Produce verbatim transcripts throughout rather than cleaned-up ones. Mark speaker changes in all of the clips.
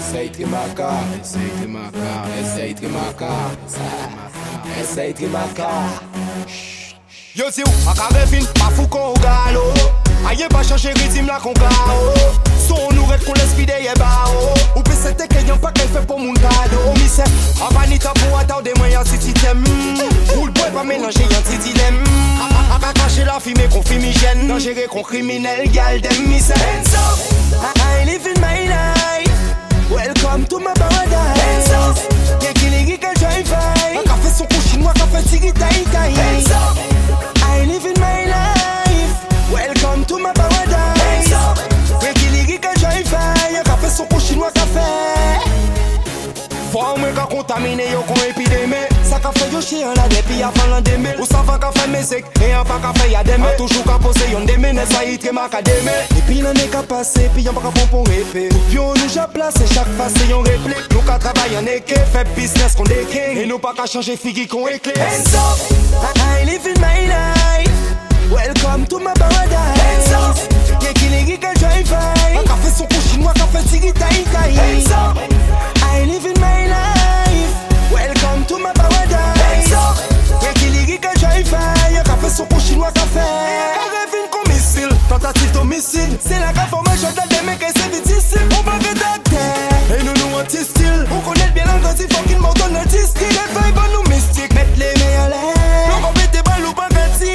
Speaker 1: essaye Trimaka, essaye Trimaka, essaye Trimaka, essaye Trimaka.
Speaker 2: Yo si ou, a carré fin, pas fou qu'on galo. Aïe pas changer rythme là qu'on gao. Son nous reste qu'on l'esprit derrière bao. Ou peut c'était qu'il y a pas qu'elle fait pour mon cadeau. Mi c'est, a vanita pour attendre des moyens si tu t'aimes. Ou le boy pas mélanger un petit dilemme. A pas cacher la fumée qu'on fumigène. Dangereux qu'on criminel, gal dem mi c'est. Hands up, I live in my life. Welcome to my paradise. Hands up, y'a qui les qu'elle joue fight. Un café son coup chinois, café tigi taï taï. Hands up, I live in my life. Welcome to my paradise. Y'a qui les qu'elle joue fight. Un café son coup chinois, café. Faut moins qu'à contaminer yo qu'on épidémie. Ça qu'a fait yo chien là depuis avant l'an deux mille. Ou ça va qu'a fait musique et un pas qu'a fait y'a des mains. Toujours qu'à poser yon des mains, ça y est très macadémie. Et puis l'année qu'a passé, puis y'en pas qu'à pour répé. Puis on nous j'ai placé chaque face et yon réplique. Nous qu'à travailler en équipe, fait business qu'on décrit. Et nous pas qu'à changer figure qu'on éclaire. Hands up, I live in my life. Welcome to my paradise. Hands up, y'a qui les qu'elle joue fight. Un café son coup chinois, café tigi taï taï. Hands up, I live in my life. Welcome to my paradise. Y'a qui les qu'elle joue fight. Un café son coup chinois, café. Rêve une comme missile, tentative d'homicide. C'est la grave formation de des mecs et c'est difficile. On va que d'acter. Et nous nous anti-style. On connaît bien l'anglais, faut qu'il m'entende notre style. Les vibes nous mystiques, mettre les meilleurs l'air. Nous on met des balles ou pas gâtis.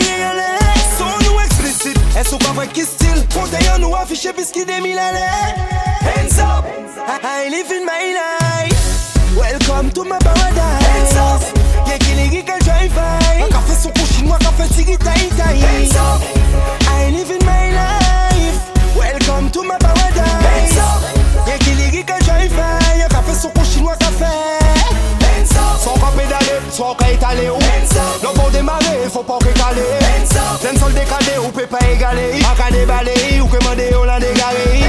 Speaker 2: Est-ce qu'on va qui style? Container nous affiché puisqu'il est mille à l'air. Hands up, I live in my life. Welcome to my paradise. Hands up, y'a qui les qu'elle joue fight. Un café son coup chinois, café tigi taï taï. Hands up, I live in my life. Welcome to my paradise. Hands up, y'a qui les qu'elle joue fight. Un café son coup chinois, café. Hands up, soit qu'on pédale, soit qu'on étale. Non pour démarrer, faut pas récaler. D'un sol décalé, ou peut pas égaler. A qu'à déballer, ou commander, on l'a dégaré.